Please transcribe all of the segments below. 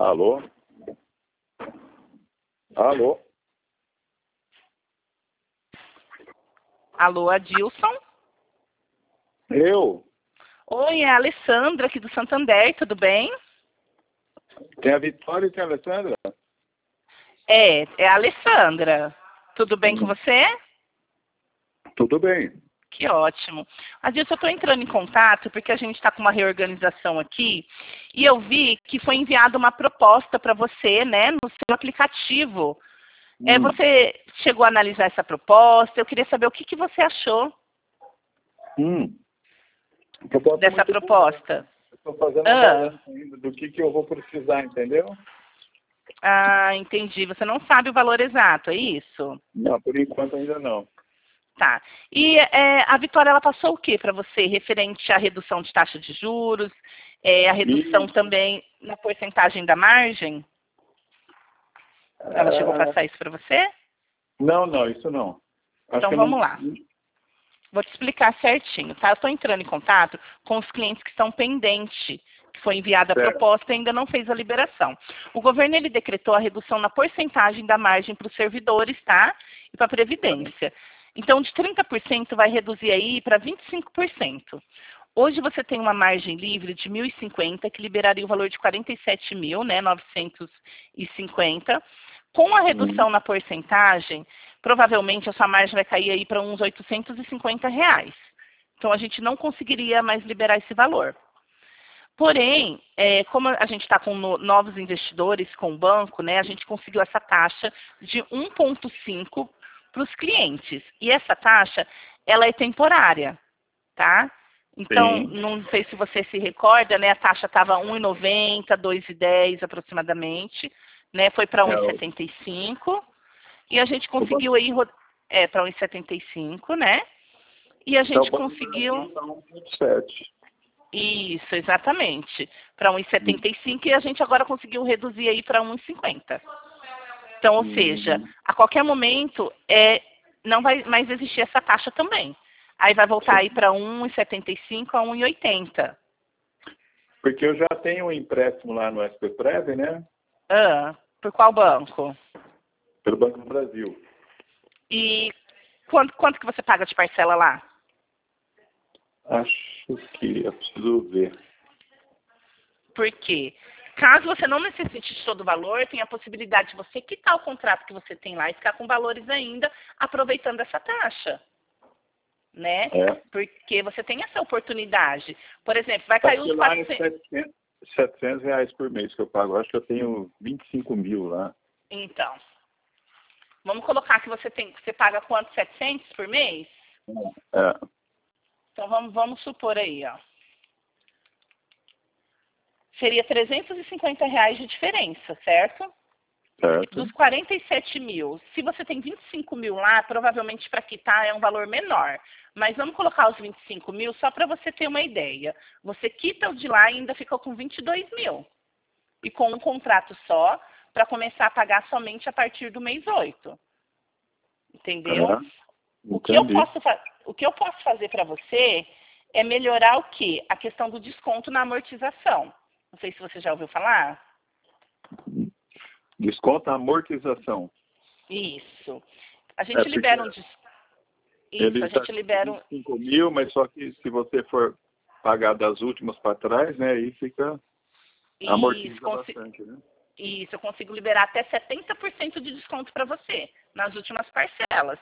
Alô? Alô? Alô, Adilson? Eu? Oi, é a Alessandra aqui do Santander, tudo bem? Tem a Vitória e tem a Alessandra? É a Alessandra. Tudo bem com você? Tudo bem. Que ótimo. Adilson, eu estou entrando em contato porque a gente está com uma reorganização aqui e eu vi que foi enviada uma proposta para você, né, no seu aplicativo. Você chegou a analisar essa proposta? Eu queria saber o que você achou dessa proposta. Estou fazendo uma balança ainda do que eu vou precisar, entendeu? Ah, entendi. Você não sabe o valor exato, é isso? Não, por enquanto ainda não. Tá. E a Vitória, ela passou o que para você referente à redução de taxa de juros, a redução também na porcentagem da margem? Ela chegou a passar isso para você? Não, isso não. Então vamos lá. Vou te explicar certinho, tá? Eu estou entrando em contato com os clientes que estão pendentes, que foi enviada a proposta e ainda não fez a liberação. O governo, ele decretou a redução na porcentagem da margem para os servidores, tá? E para a Previdência. Então, de 30% vai reduzir aí para 25%. Hoje você tem uma margem livre de 1.050, que liberaria o valor de 47.000, né, 950. Com a redução na porcentagem, provavelmente a sua margem vai cair aí para uns R$850. Então, a gente não conseguiria mais liberar esse valor. Porém, como a gente está com novos investidores com o banco, né, a gente conseguiu essa taxa de 1,5 para os clientes. E essa taxa, ela é temporária, tá? Então, não sei se você se recorda, né, a taxa estava 1,90, 2,10 aproximadamente, né, foi para 1,75 e a gente conseguiu aí para 1,75, né? E a gente conseguiu 7. Isso, exatamente, para 1,75 e a gente agora conseguiu reduzir aí para 1,50. Então, ou seja, a qualquer momento não vai mais existir essa taxa também. Aí vai voltar aí para 1,75 a 1,80. Porque eu já tenho um empréstimo lá no SPPrev, né? Por qual banco? Pelo Banco do Brasil. E quanto que você paga de parcela lá? Acho que eu preciso ver. Por quê? Caso você não necessite de todo o valor, tem a possibilidade de você quitar o contrato que você tem lá e ficar com valores ainda, aproveitando essa taxa. Né? Porque você tem essa oportunidade. Por exemplo, vai cair os 400... R$700 por mês que eu pago. Eu acho que eu tenho 25 mil lá. Então, vamos colocar que você paga quanto? 700 por mês? Então, vamos supor aí, ó. Seria R$350 de diferença, certo? Dos 47 mil. Se você tem 25 mil lá, provavelmente para quitar é um valor menor. Mas vamos colocar os 25 mil só para você ter uma ideia. Você quita o de lá e ainda ficou com 22 mil. E com um contrato só, para começar a pagar somente a partir do mês 8. Entendeu? O que eu posso fazer para você é melhorar o quê? A questão do desconto na amortização. Não sei se você já ouviu falar. Desconto na amortização. Isso. A gente libera um desconto. Isso, a gente libera 5 mil, mas só que se você for pagar das últimas para trás, né, aí fica amortiza bastante, né? Isso, eu consigo liberar até 70% de desconto para você nas últimas parcelas.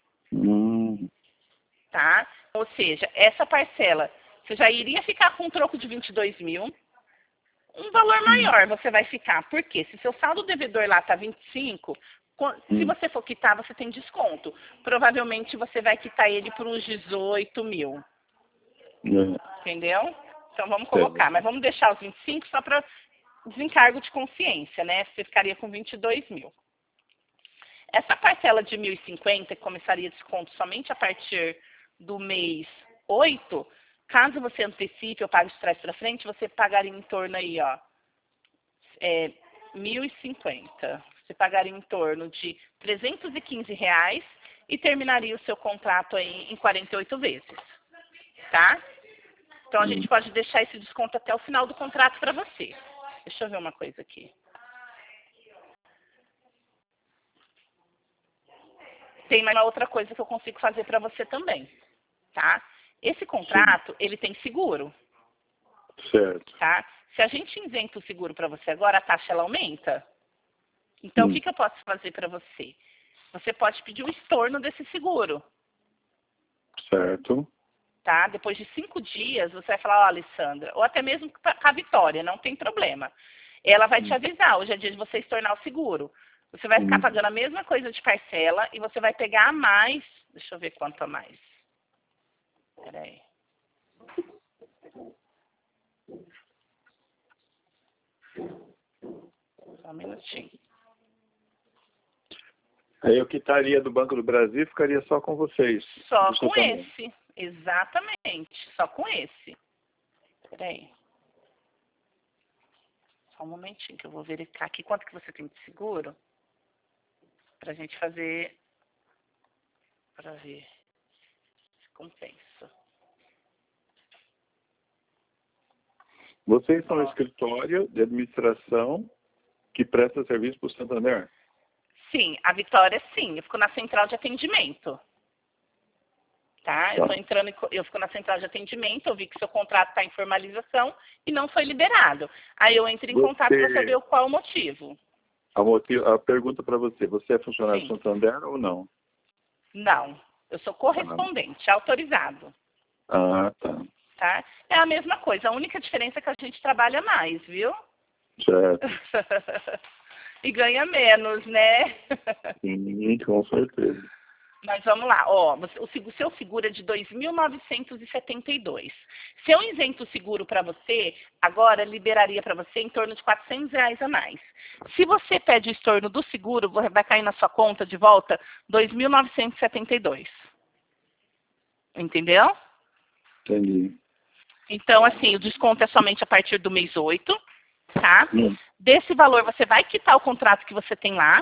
Tá? Ou seja, essa parcela, você já iria ficar com um troco de 22 mil. Um valor maior você vai ficar. Por quê? Se seu saldo devedor lá está 25, se você for quitar, você tem desconto. Provavelmente você vai quitar ele por uns 18 mil. Entendeu? Então vamos colocar. Mas vamos deixar os 25 só para desencargo de consciência, né? Você ficaria com 22 mil. Essa parcela de 1.050, que começaria desconto somente a partir do mês 8, caso você antecipe ou pague de trás para frente, você pagaria em torno aí, ó, 1.050. Você pagaria em torno de R$315 e terminaria o seu contrato aí em 48 vezes, tá? Então a gente pode deixar esse desconto até o final do contrato para você. Deixa eu ver uma coisa aqui. tem mais uma outra coisa que eu consigo fazer para você também, tá? Esse contrato, ele tem seguro, Certo. tá? Se a gente isenta o seguro para você agora, a taxa ela aumenta. Então, o que eu posso fazer para você? Você pode pedir o estorno desse seguro. Certo. Tá? Depois de 5 dias, você vai falar, ó, Alessandra, ou até mesmo com a Vitória, não tem problema. Ela vai te avisar, hoje é dia de você estornar o seguro. Você vai ficar pagando a mesma coisa de parcela e você vai pegar a mais. Deixa eu ver quanto a mais. Peraí. Só um minutinho. Aí eu quitaria do Banco do Brasil e ficaria só com vocês. Só com esse. Exatamente. Só com esse. Peraí. Só um momentinho que eu vou verificar aqui quanto que você tem de seguro. Pra gente fazer. Pra ver se compensa. Vocês são um escritório de administração que presta serviço para o Santander? Sim, a Vitória sim. Eu fico na central de atendimento. Tá? Eu fico na central de atendimento, eu vi que seu contrato está em formalização e não foi liberado. Aí eu entro em contato para saber qual o motivo. A pergunta para você é funcionário do Santander ou não? Não, eu sou correspondente, autorizado. Ah, tá. Tá? É a mesma coisa, a única diferença é que a gente trabalha mais, viu? Certo. E ganha menos, né? Sim, com certeza. Mas vamos lá, ó, o seu seguro é de 2.972. Se eu isento o seguro para você, agora liberaria para você em torno de R$ 400 a mais. Se você pede o estorno do seguro, vai cair na sua conta de volta 2.972. Entendeu? Entendi. Então, assim, o desconto é somente a partir do mês 8, tá? Desse valor, você vai quitar o contrato que você tem lá.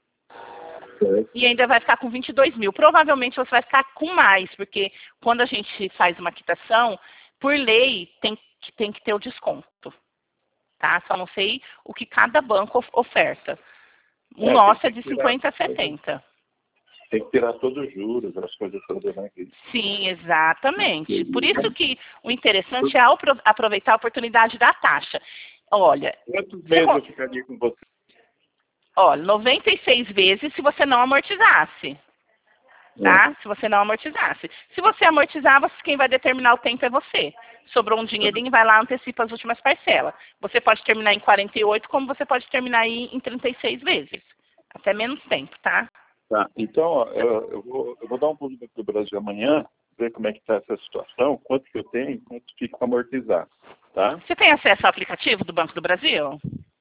E ainda vai ficar com 22 mil. Provavelmente você vai ficar com mais, porque quando a gente faz uma quitação, por lei tem que ter o desconto. Tá? Só não sei o que cada banco oferta. O nosso é de 50 a 70. Tem que tirar todos os juros, as coisas todas, né? Sim, exatamente. Por isso que o interessante é aproveitar a oportunidade da taxa. Olha... Quantos meses eu ficaria com você? Olha, 96 vezes se você não amortizasse. Tá? Se você não amortizasse. Se você amortizar, quem vai determinar o tempo é você. Sobrou um dinheirinho, vai lá, antecipa as últimas parcelas. Você pode terminar em 48, como você pode terminar aí em 36 vezes. Até menos tempo, tá? Tá, então, ó, eu vou dar um pulo do Brasil amanhã, ver como é que está essa situação, quanto que eu tenho, quanto fica para amortizar, tá? Você tem acesso ao aplicativo do Banco do Brasil?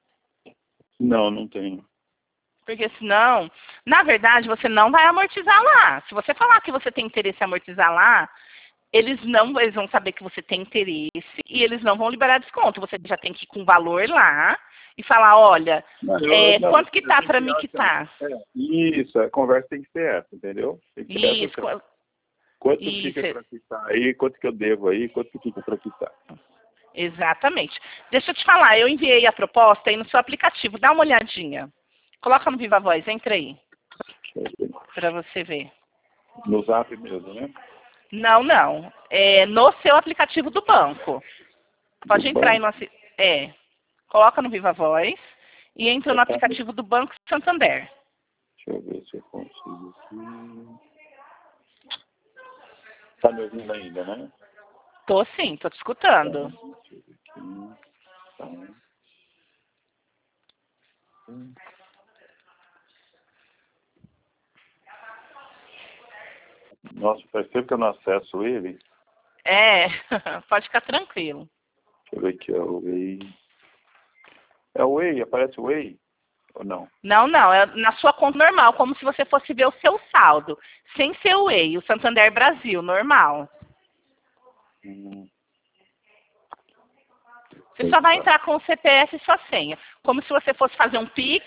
Não, não tenho. Porque senão, na verdade, você não vai amortizar lá. Se você falar que você tem interesse em amortizar lá, eles vão saber que você tem interesse e eles não vão liberar desconto. Você já tem que ir com valor lá e falar, olha, quanto que tá para me quitar? Isso, a conversa tem que ser essa, entendeu? Tem que ser isso. essa. Quanto fica para quitar aí, quanto que eu devo aí, quanto que fica para quitar? Exatamente. Deixa eu te falar, eu enviei a proposta aí no seu aplicativo, dá uma olhadinha. Coloca no Viva Voz, entra aí. Para você ver. No Zap mesmo, né? Não, não. É no seu aplicativo do banco. Pode entrar aí no... Coloca no Viva Voz e entra no aplicativo do Banco Santander. Deixa eu ver se eu consigo aqui. Tá me ouvindo ainda, né? Tô sim, tô te escutando. Deixa eu ver aqui. Nossa, faz tempo que eu não acesso ele. Pode ficar tranquilo. Deixa eu ver aqui, é o Way. É o Way? Aparece o Way? Ou não? Não, não. É na sua conta normal, como se você fosse ver o seu saldo. Sem ser o Way, o Santander Brasil, normal. Você só vai entrar com o CPF e sua senha. Como se você fosse fazer um Pix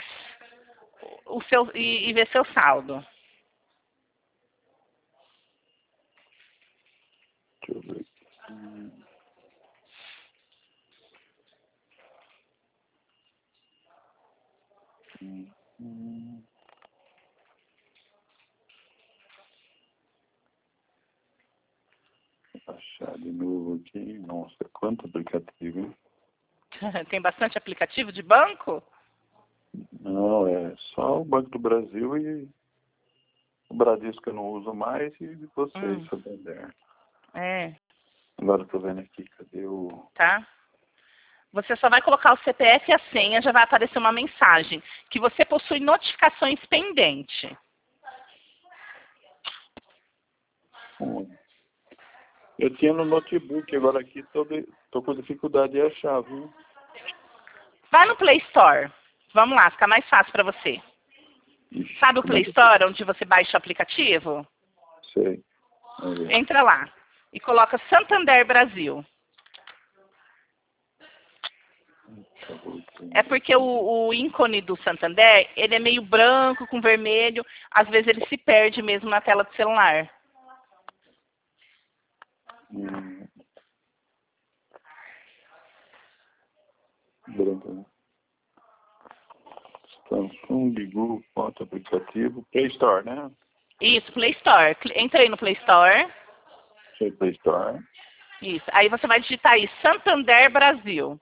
e ver seu saldo. Deixa eu ver aqui. Achar de novo aqui. Nossa, quanto aplicativo, hein? Tem bastante aplicativo de banco? Não, é só o Banco do Brasil e o Bradesco que eu não uso mais e vocês, Santander. É. Agora eu tô vendo aqui, cadê o... Tá? Você só vai colocar o CPF e a senha, já vai aparecer uma mensagem que você possui notificações pendentes. Eu tinha no notebook, agora aqui tô com dificuldade de achar, viu? Vai no Play Store. Vamos lá, fica mais fácil para você. Ixi, Sabe o Play Store, onde você baixa o aplicativo? Sei. Vamos ver. Entra lá e coloca Santander Brasil. É porque o ícone do Santander, ele é meio branco com vermelho. Às vezes ele se perde mesmo na tela do celular. Branco, né? Samsung, Google, foto, aplicativo, Play Store, né? Isso, Play Store. Entra aí no Play Store. Sei, Play Store. Isso. Aí você vai digitar aí Santander Brasil.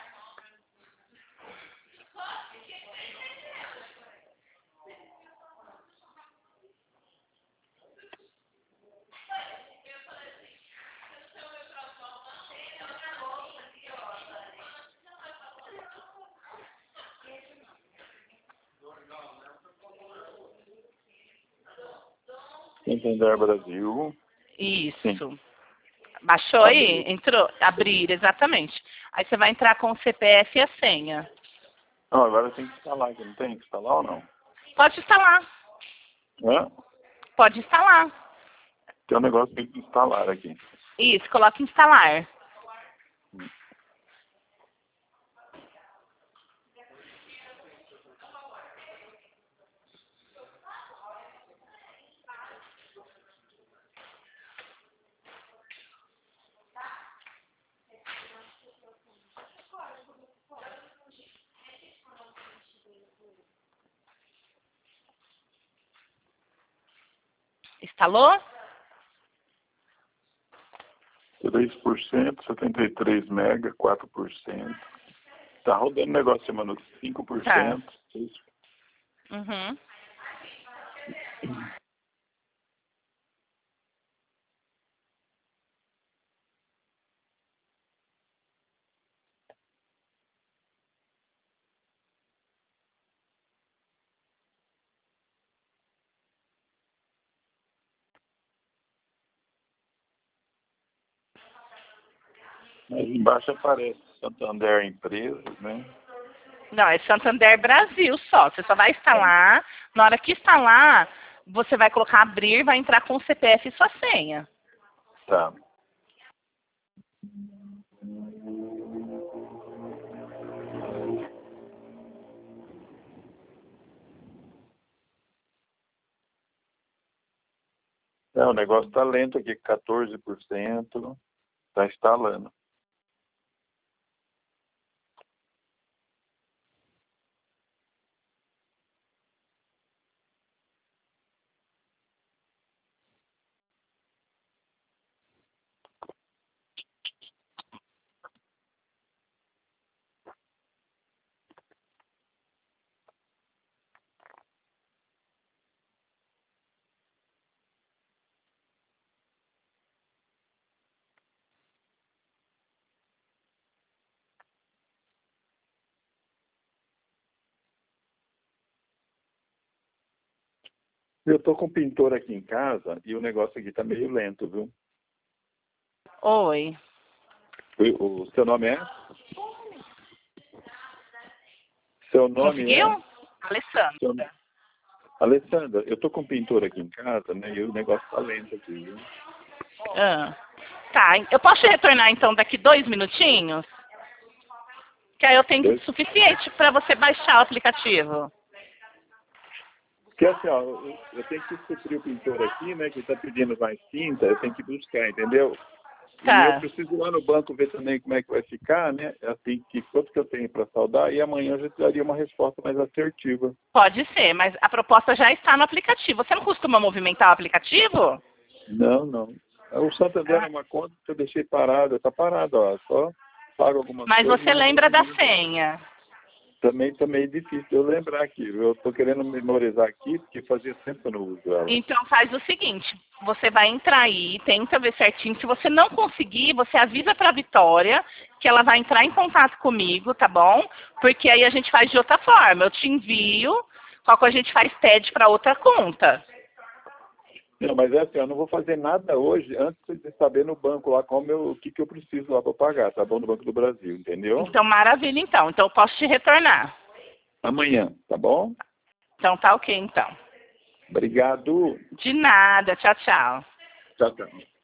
Santander Brasil. Isso. Sim. Baixou aí? Entrou? Abrir, exatamente. Aí você vai entrar com o CPF e a senha. Não, agora tem que instalar aqui, não tem que instalar ou não? Pode instalar. Hã? Pode instalar. Tem um negócio que tem que instalar aqui. Isso, coloca instalar. Instalou? 3%, 73 mega, 4%. Tá rodando o negócio chamando 5%. Tá. Uhum. Mas embaixo aparece Santander Empresas, né? Não, é Santander Brasil só. Você só vai instalar. Na hora que instalar, você vai colocar abrir, vai entrar com o CPF e sua senha. Tá. Não, o negócio tá lento aqui, 14%. Tá instalando. Eu tô com o pintor aqui em casa e o negócio aqui tá meio lento, viu? Oi. O seu nome é? Seu nome Conseguiu? é? Alessandra. Alessandra, eu tô com o pintor aqui em casa, né? E o negócio tá lento aqui, viu? Ah. Tá, eu posso retornar então daqui 2 minutinhos? Que aí eu tenho o suficiente para você baixar o aplicativo. Porque assim, ó, eu tenho que suprir o pintor aqui, né? Que tá pedindo mais tinta, eu tenho que buscar, entendeu? Tá. E eu preciso ir lá no banco ver também como é que vai ficar, né? Assim, que quanto que eu tenho para saldar, e amanhã eu já daria uma resposta mais assertiva. Pode ser, mas a proposta já está no aplicativo. Você não costuma movimentar o aplicativo? Não, não. O Santander é uma conta que eu deixei parada, está parada, ó. Só pago algumas Mas coisas. você lembra da senha? Também tá meio difícil eu lembrar aqui. Eu estou querendo memorizar aqui, porque fazia tempo que eu não uso ela. Então faz o seguinte, você vai entrar aí, tenta ver certinho. Se você não conseguir, você avisa para a Vitória que ela vai entrar em contato comigo, tá bom? Porque aí a gente faz de outra forma. Eu te envio, qual que a gente faz TED para outra conta. Não, mas é assim, eu não vou fazer nada hoje antes de saber no banco lá o que eu preciso lá para pagar, tá bom? No Banco do Brasil, entendeu? Então, maravilha, então. Então eu posso te retornar. Amanhã, tá bom? Então tá ok, então. Obrigado. De nada. Tchau, tchau. Tchau, tchau.